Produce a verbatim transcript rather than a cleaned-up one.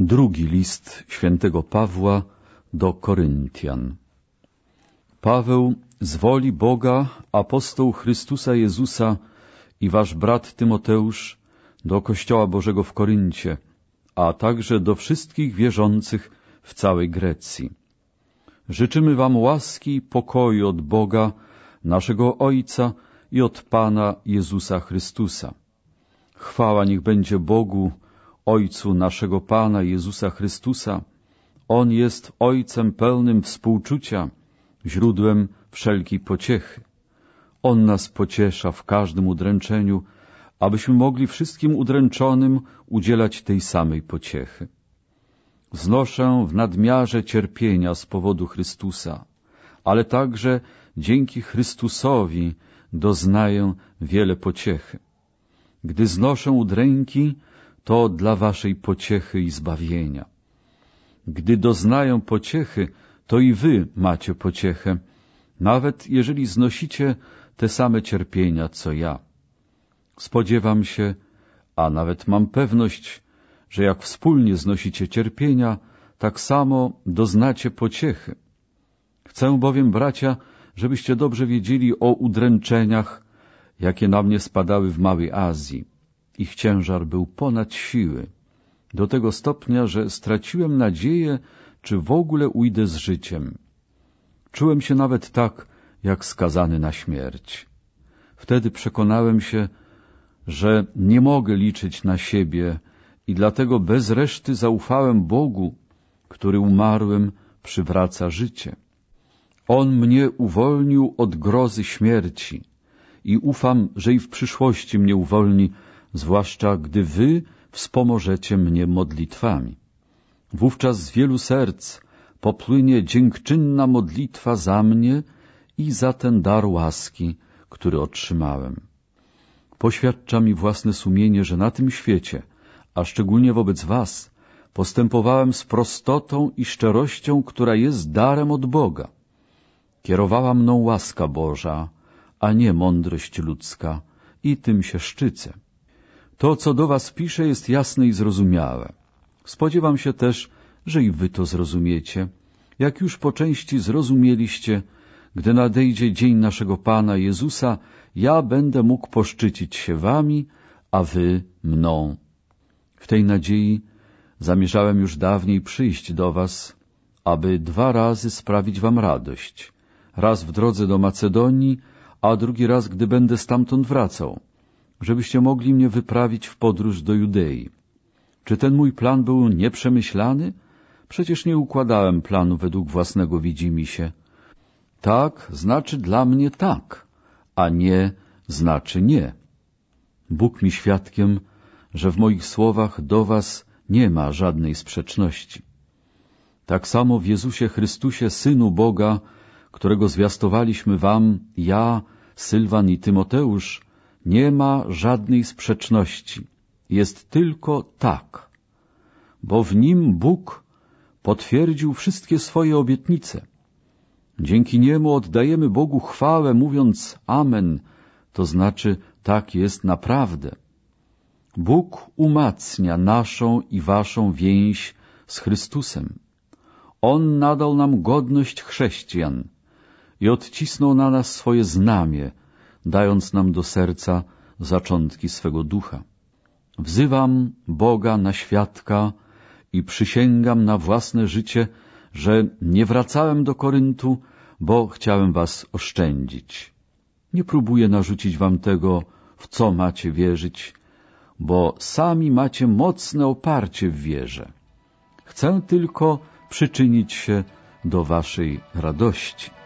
Drugi list świętego Pawła do Koryntian. Paweł, z woli Boga, apostoł Chrystusa Jezusa i wasz brat Tymoteusz, do Kościoła Bożego w Koryncie, a także do wszystkich wierzących w całej Grecji. Życzymy wam łaski i pokoju od Boga, naszego Ojca i od Pana Jezusa Chrystusa. Chwała niech będzie Bogu, Ojcu naszego Pana Jezusa Chrystusa. On jest Ojcem pełnym współczucia, źródłem wszelkiej pociechy. On nas pociesza w każdym udręczeniu, abyśmy mogli wszystkim udręczonym udzielać tej samej pociechy. Znoszę w nadmiarze cierpienia z powodu Chrystusa, ale także dzięki Chrystusowi doznaję wiele pociechy. Gdy znoszę udręki, to dla waszej pociechy i zbawienia. Gdy doznaję pociechy, to i wy macie pociechę, nawet jeżeli znosicie te same cierpienia, co ja. Spodziewam się, a nawet mam pewność, że jak wspólnie znosicie cierpienia, tak samo doznacie pociechy. Chcę bowiem, bracia, żebyście dobrze wiedzieli o udręczeniach, jakie na mnie spadały w Małej Azji. Ich ciężar był ponad siły, do tego stopnia, że straciłem nadzieję, czy w ogóle ujdę z życiem. Czułem się nawet tak, jak skazany na śmierć. Wtedy przekonałem się, że nie mogę liczyć na siebie i dlatego bez reszty zaufałem Bogu, który umarłym przywraca życie. On mnie uwolnił od grozy śmierci i ufam, że i w przyszłości mnie uwolni, zwłaszcza gdy wy wspomożecie mnie modlitwami. Wówczas z wielu serc popłynie dziękczynna modlitwa za mnie i za ten dar łaski, który otrzymałem. Poświadcza mi własne sumienie, że na tym świecie, a szczególnie wobec was, postępowałem z prostotą i szczerością, która jest darem od Boga. Kierowała mną łaska Boża, a nie mądrość ludzka, i tym się szczycę. To, co do was piszę, jest jasne i zrozumiałe. Spodziewam się też, że i wy to zrozumiecie, jak już po części zrozumieliście, gdy nadejdzie dzień naszego Pana Jezusa, ja będę mógł poszczycić się wami, a wy mną. W tej nadziei zamierzałem już dawniej przyjść do was, aby dwa razy sprawić wam radość. Raz w drodze do Macedonii, a drugi raz, gdy będę stamtąd wracał, żebyście mogli mnie wyprawić w podróż do Judei. Czy ten mój plan był nieprzemyślany? Przecież nie układałem planu według własnego widzimisię. Tak znaczy dla mnie tak, a nie znaczy nie. Bóg mi świadkiem, że w moich słowach do was nie ma żadnej sprzeczności. Tak samo w Jezusie Chrystusie, Synu Boga, którego zwiastowaliśmy wam, ja, Sylwan i Tymoteusz, nie ma żadnej sprzeczności. Jest tylko tak, bo w nim Bóg potwierdził wszystkie swoje obietnice. Dzięki niemu oddajemy Bogu chwałę, mówiąc Amen, to znaczy tak jest naprawdę. Bóg umacnia naszą i waszą więź z Chrystusem. On nadał nam godność chrześcijan i odcisnął na nas swoje znamie, dając nam do serca zaczątki swego ducha. Wzywam Boga na świadka i przysięgam na własne życie, że nie wracałem do Koryntu, bo chciałem was oszczędzić. Nie próbuję narzucić wam tego, w co macie wierzyć, bo sami macie mocne oparcie w wierze. Chcę tylko przyczynić się do waszej radości.